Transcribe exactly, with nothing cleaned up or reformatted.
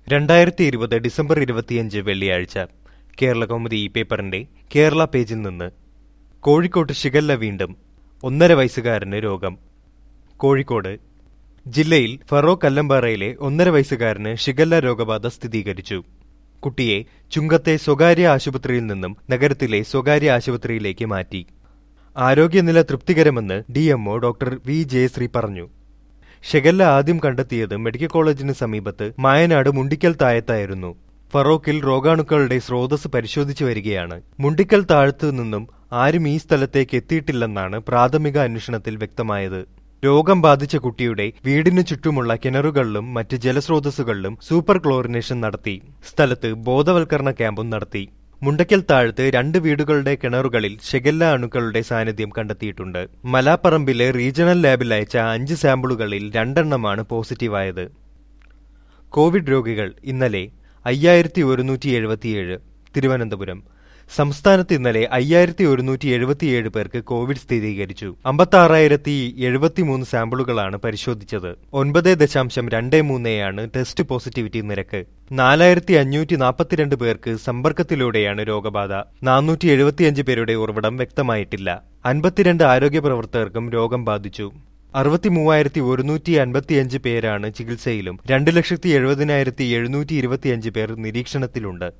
രണ്ടായിരത്തി ഇരുപത് ഡിസംബർ ഇരുപത്തിയഞ്ച് വെള്ളിയാഴ്ച കേരളകൗമുദി ഈ പേപ്പറിന്റെ കേരള പേജിൽ നിന്ന് കോഴിക്കോട്ട് ഷിഗല്ല വീണ്ടും ഒന്നര വയസ്സുകാരന് രോഗം. കോഴിക്കോട് ജില്ലയിൽ ഫറോക്ക് കല്ലമ്പാറയിലെ ഒന്നര വയസ്സുകാരന് ഷിഗല്ല രോഗബാധ സ്ഥിരീകരിച്ചു. കുട്ടിയെ ചുങ്കത്തെ സ്വകാര്യ ആശുപത്രിയിൽ നിന്നും നഗരത്തിലെ സ്വകാര്യ ആശുപത്രിയിലേക്ക് മാറ്റി. ആരോഗ്യനില തൃപ്തികരമെന്ന് D MO doctor V Jayasree പറഞ്ഞു. ഷിഗല്ല ആദ്യം കണ്ടെത്തിയത് മെഡിക്കൽ കോളേജിന് സമീപത്ത് മായനാട് മുണ്ടിക്കൽ താഴത്തായിരുന്നു. ഫറോക്കിൽ രോഗാണുക്കളുടെ സ്രോതസ് പരിശോധിച്ചു വരികയാണ്. മുണ്ടിക്കൽ താഴത്തു നിന്നും ആരും ഈ സ്ഥലത്തേക്ക് എത്തിയിട്ടില്ലെന്നാണ് പ്രാഥമിക അന്വേഷണത്തിൽ വ്യക്തമായത്. രോഗം ബാധിച്ച കുട്ടിയുടെ വീടിനു ചുറ്റുമുള്ള കിണറുകളിലും മറ്റ് ജലസ്രോതസ്സുകളിലും സൂപ്പർ ക്ലോറിനേഷൻ നടത്തി. സ്ഥലത്ത് ബോധവൽക്കരണ ക്യാമ്പും നടത്തി. മുണ്ടക്കൽ താഴത്ത് രണ്ട് വീടുകളുടെ കിണറുകളിൽ ഷിഗല്ല അണുക്കളുടെ സാന്നിധ്യം കണ്ടെത്തിയിട്ടുണ്ട്. മലാപ്പറമ്പിലെ റീജിയണൽ ലാബിൽ അയച്ച അഞ്ച് സാമ്പിളുകളിൽ രണ്ടെണ്ണമാണ് പോസിറ്റീവായത്. കോവിഡ് രോഗികൾ ഇന്നലെ അയ്യായിരത്തി ഒരുന്നൂറ്റി എഴുപത്തിയേഴ്. തിരുവനന്തപുരം സംസ്ഥാനത്ത് ഇന്നലെ അയ്യായിരത്തി ഒരുന്നൂറ്റി എഴുപത്തിയേഴ് പേർക്ക് കോവിഡ് സ്ഥിരീകരിച്ചു. അമ്പത്തി ആറായിരത്തി എഴുപത്തിമൂന്ന് സാമ്പിളുകളാണ് പരിശോധിച്ചത്. ഒൻപത് ദശാംശം രണ്ട് മൂന്നയാണ് ടെസ്റ്റ് പോസിറ്റിവിറ്റി നിരക്ക്. നാലായിരത്തി അഞ്ഞൂറ്റി നാൽപ്പത്തിരണ്ട് പേർക്ക് സമ്പർക്കത്തിലൂടെയാണ് രോഗബാധ. നാനൂറ്റി എഴുപത്തിയഞ്ച് പേരുടെ ഉറവിടം വ്യക്തമായിട്ടില്ല. അൻപത്തിരണ്ട് ആരോഗ്യ പ്രവർത്തകർക്കും രോഗം ബാധിച്ചു. അറുപത്തി മൂവായിരത്തി ഒരുന്നൂറ്റി അൻപത്തിയഞ്ച് പേരാണ് ചികിത്സയിലും രണ്ട് ലക്ഷത്തി എഴുപതിനായിരത്തി എഴുന്നൂറ്റി ഇരുപത്തിയഞ്ച് പേർ നിരീക്ഷണത്തിലുണ്ട്.